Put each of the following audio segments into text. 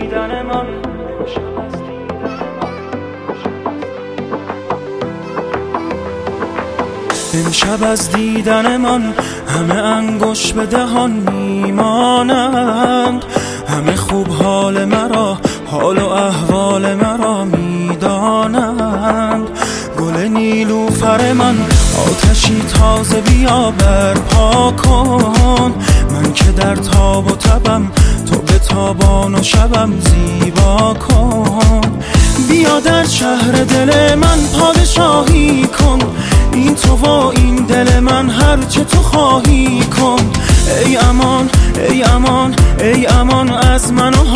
دیدن من امشب از دیدن من همه انگشت به دهان میمانند، همه خوب حال مرا، حال و احوال مرا میدانند. گل نیلوفر من آتشی تازه بیا برپا کن، من که در تاب و تبم تو به تابان و شبم زیبا کن. بیا در شهر دل من پادشاهی کن، این تو و این دل من هرچه تو خواهی کن. ای امان ای امان ای امان از من و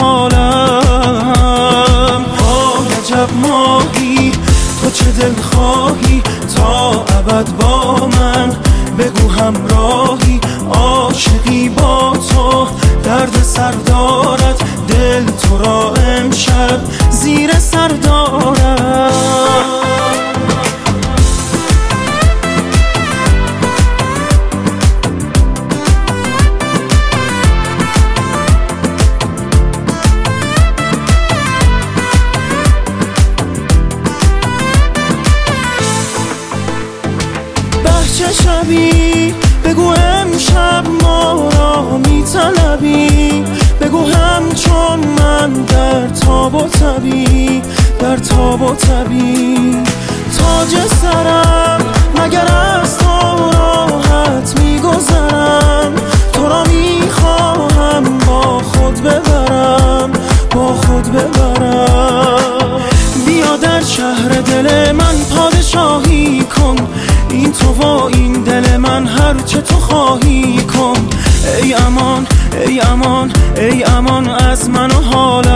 حالم. عجب ماهی تو چه دل خواهی تا ابد با من، بگو همراهی عاشقی با تو، درد سر دارد دل تو را امشب زیر سر دارد. چه شبی بگو امشب ما را میطلبی، بگو همچون من در تاب و تبی، در تاب و تبی. تاج سرم مگر از تو راحت میگذرم، تو را میخواهم با خود ببرم، با خود ببرم. بیا در شهر دل من پادشاهی کن، این تو و این دل من هرچه تو خواهی کن. ای امان ای امان ای امان از من و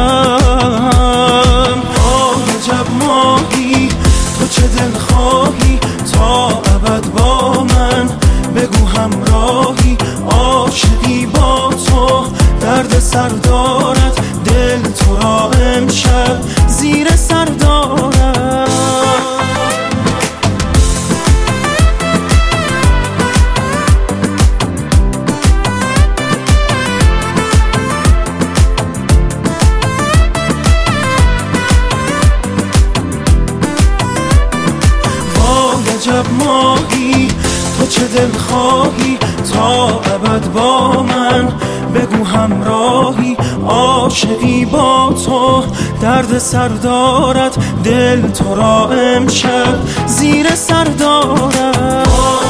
حالم. عجب ماهی تو چه دل خواهی تا ابد با من، بگو همراهی عاشقی با تو، درد سر دارد دل تو را امشب زیر سر دارد. عجب ماهی تو چه دل خواهی تا ابد با من، بگو همراهی عاشقی با تو، درد سر دارد دل تو را امشب زیر سر دارد.